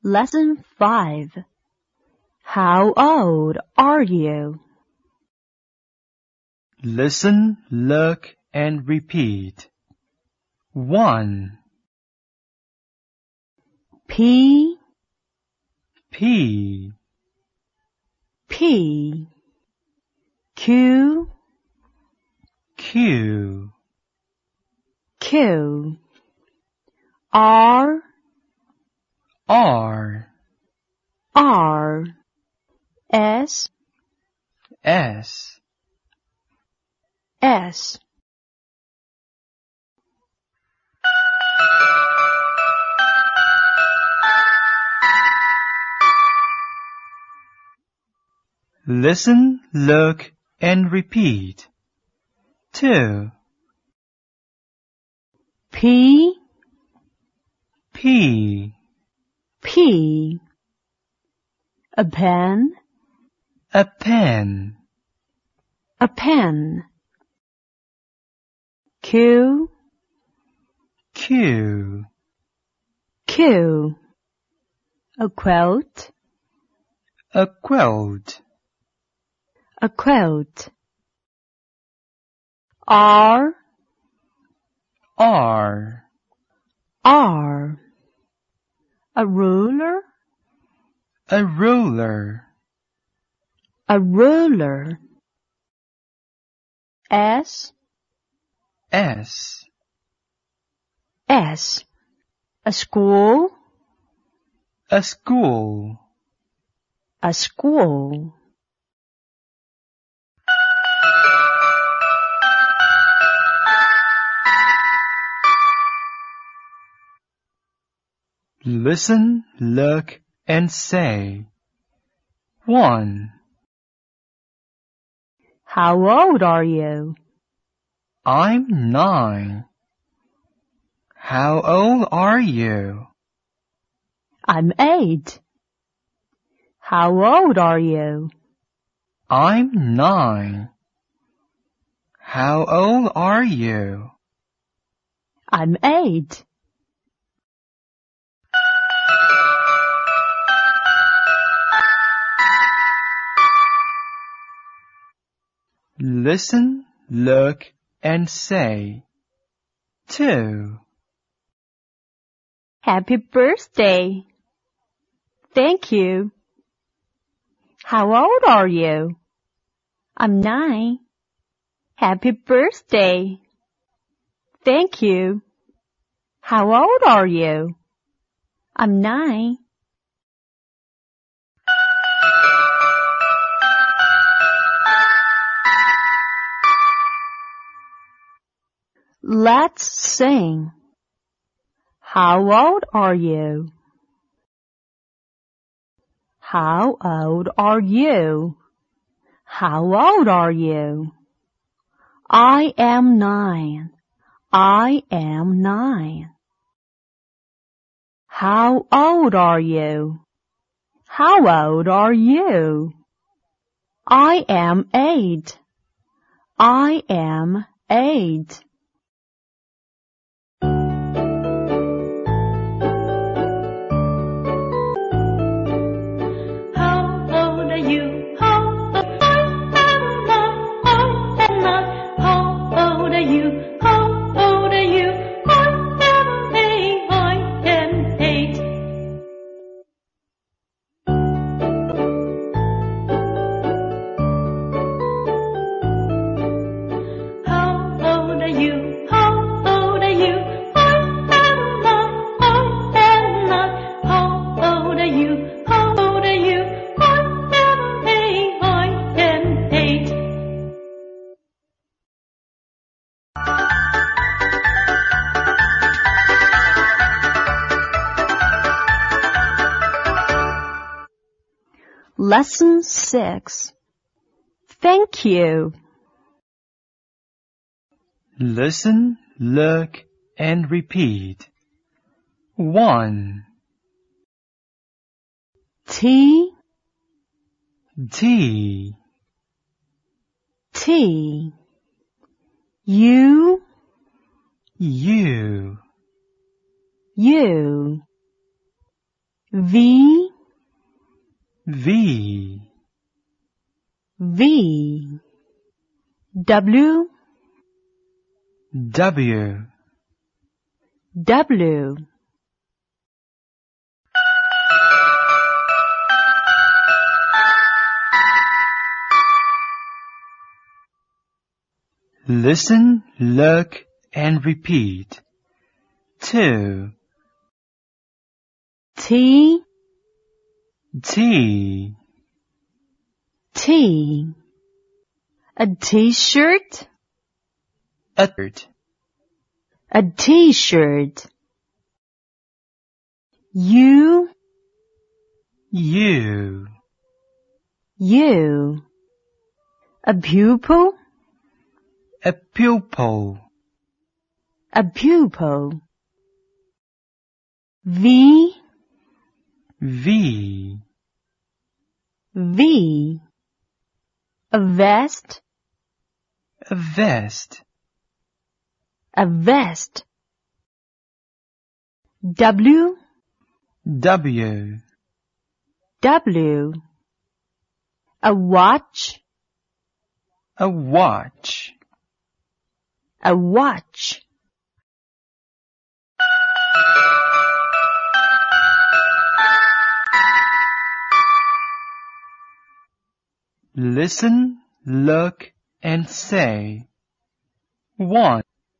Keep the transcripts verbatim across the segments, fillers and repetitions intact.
Lesson five. How old are you? Listen, look, and repeat. One. P, P, P, Q, Q, Q, R, R, R, S, S. S. Listen, look, and repeat. Two. P, P, P. A pen, a pen. a pen. Q, Q, Q. A quilt, a quilt. a quilt. R, R, R. A ruler, a ruler. a ruler. S, S, S. A school, a school. a school. Listen, look, and say. One. How old are you? I'm nine. How old are you? I'm eight. How old are you? I'm nine. How old are you? I'm eight. Listen, look, and say. Two. Happy birthday. Thank you. How old are you? I'm nine. Happy birthday. Thank you. How old are you? I'm nine. Let's sing. How old are you? How old are you? How old are you? I am nine. I am nine. How old are you? How old are you? I am eight. I am eight. Lesson six. Thank you. Listen, look, and repeat. One. T, T, T. U, U, U. V, V, V, W, W, W. Listen, look, and repeat. Two, T, T, T. A t-shirt, a shirt, a t-shirt. U, U, U. A pupil, a pupil, a pupil. V, V, V. A vest, a vest, a vest. W, W, W. A watch, a watch, a watch. Listen, look, and say. One.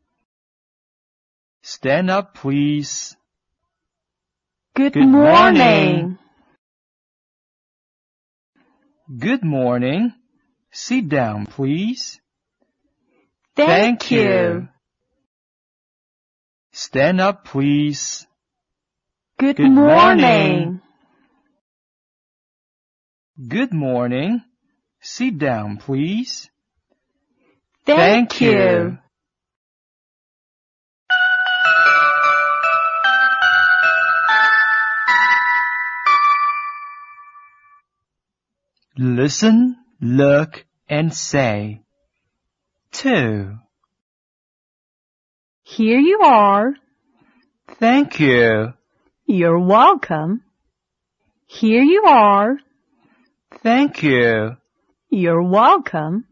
Stand up, please. Good, Good morning. morning. Good morning. Sit down, please. Thank, Thank you. you. Stand up, please. Good, Good morning. morning. Good morning. Sit down, please. Thank, Thank you. you. Listen, look, and say. Two. Here you are. Thank you. You're welcome. Here you are. Thank you. You're welcome.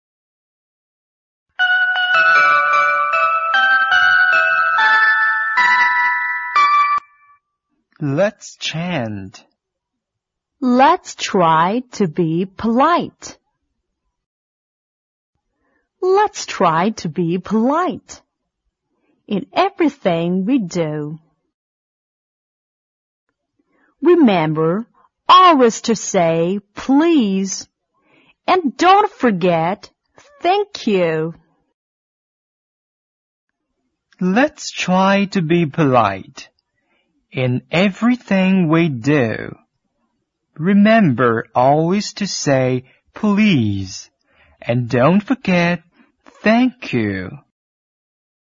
Let's chant. Let's try to be polite. Let's try to be polite in everything we do. Remember always to say please and don't forget thank you. Let's try to be polite in everything we do. Remember always to say please and don't forget thank you.